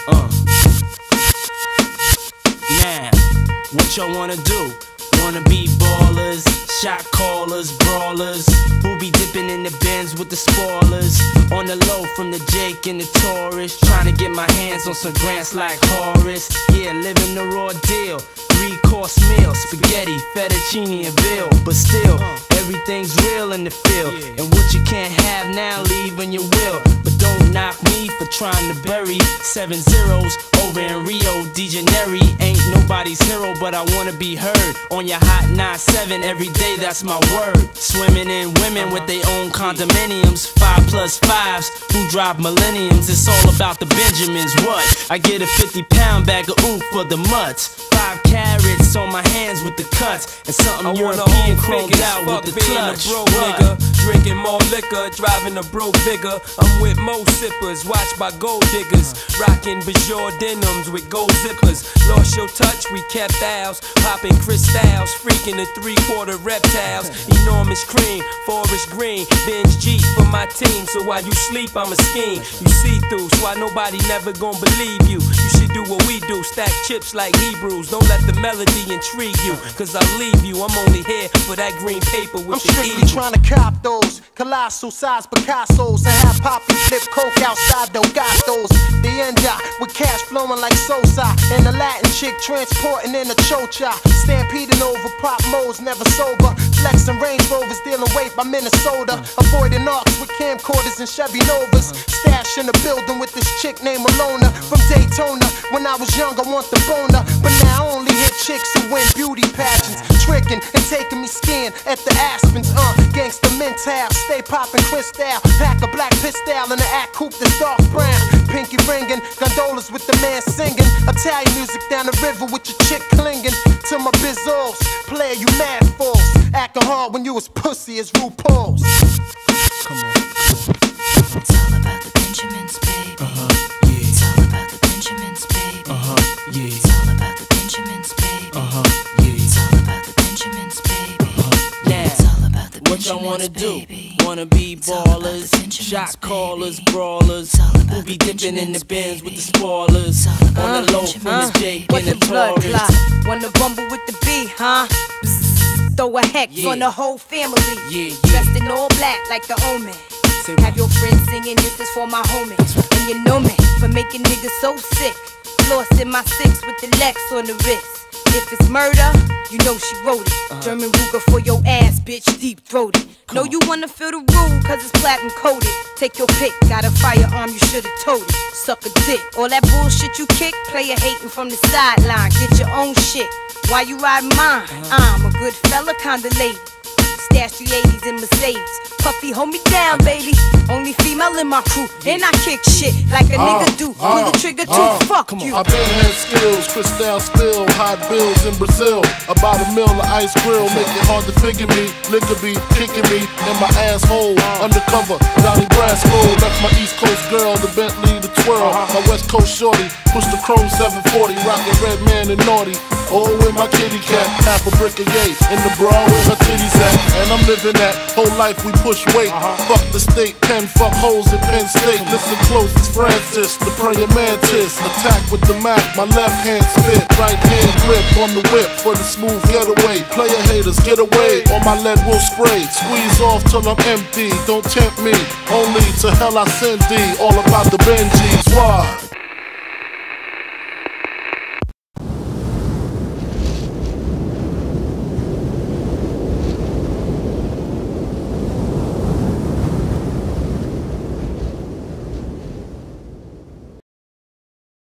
Now, what y'all wanna do? Wanna be ballers, shot callers, brawlers, who be dipping in the Benz with the spoilers. On the low from the Jake and the Taurus, trying to get my hands on some grants like Horace. Yeah, living the raw deal, 3-course meal, spaghetti, fettuccine and veal. But still, everything's real in the field, and what you can't have now, leave when you will. But don't knock me for trying to bury 7 zeros over in Rio de Janeiro. Ain't nobody's hero, but I wanna be heard on your hot 9-7 every day, that's my word. Swimming in women with their own condominiums, 5+5s who drive millenniums. It's all about the Benjamins, what? I get a 50-pound bag of oof for the mutts, 5 carats on my hands with the cuts, and something European chromed out with the clutch. Nigga, drinking more liquor, driving a broke bigger. I'm with mo sippers, watched by gold diggers, rocking Bajor denims with gold zippers. Lost your touch, we kept ours, popping crystals, freaking the 3-quarter reptiles. Enormous cream, forest green, binge Jeep for my team. So while you sleep, I'm a scheme. You see through, so why nobody never gon' believe you. You should do what we do, stack chips like Hebrews. Don't let the melody intrigue you, cause I'll leave you. I'm only here for that green paper with the strictly trying to cop those colossal size Picassos and have Poppy flip coke outside Delgados. The end with cash flowing like Sosa, and the Latin chick transporting in a chocha. Stampeding over pop modes, never sober. Flexing Range Rovers, dealing weight by Minnesota. Avoiding arcs with camcorders and Chevy Novas. Stash in the building with this chick named Malona from Daytona. When I was young, I want the boner, but now I only hit chicks who win beauty pageants. Tricking and taking me skiing at the Aspens. Gangsta mental, stay popping crystal. Pack a black pistol in the act coupe that's dark brown. Pinky ringing, gondolas with the man singing. Italian music down the river with your chick clinging to my bizzles. Player, you mad false. Acting hard when you as pussy as RuPaul's. Come on. It's all about the Benjamins, baby. Yeah. It's all about the Benjamins, baby. Yeah. It's all about the Benjamins, baby. Yeah. It's all about the Benjamins, baby. Now, It's all about the what y'all wanna Benjamins, do? baby. Wanna be It's all about the ballers, Benjamins, shot callers, baby. brawlers, It's all about who be the dipping in the Benjamins, Benz with the baby. spoilers. It's all about On the the low from the Benjamins. Jake What and the the blood Taurus. clot? Wanna rumble with the B, huh? Bzzz, throw a hex Yeah. on the whole family. Yeah. Dressed in all black like the omen. Say Have your friends singing, this is for my homies. And you know me for making niggas so sick. Lost in my 6 with the Lex on the wrist. If it's murder, you know she wrote it. German Ruger for your ass, bitch, deep throated. Know you wanna feel the rule, cause it's platinum coated. Take your pick, got a firearm, you should've told it. Suck a dick, all that bullshit you kick, player hating from the sideline. Get your own shit, why you riding mine? I'm a good fella, kinda lady. Stash 380s in Mercedes. Puffy, hold me down, baby. Only female in my crew, and I kick shit like a nigga do. Pull the trigger too, fuck you. I been had skills, Cristal spill, hot bills in Brazil. About a mill of ice grill, make it hard to figure me. Nigga be kicking me in my asshole. Undercover, Donnie Brasco. Left my East Coast girl, the Bentley, the twirl. My West Coast shorty, push the chrome 740, rockin' red man and naughty. Oh, with my kitty cat, half a brick of yay. In the bra with her titties at. And I'm living that whole life we push weight. Fuck the state pen, fuck hoes in Penn State. Listen close, it's Francis, the praying mantis. Attack with the Mac, my left hand spit. Right hand grip on the whip for the smooth getaway. Player haters, get away, or my lead will spray. Squeeze off till I'm empty, don't tempt me. Only to hell I send thee, all about the Benjis. Why?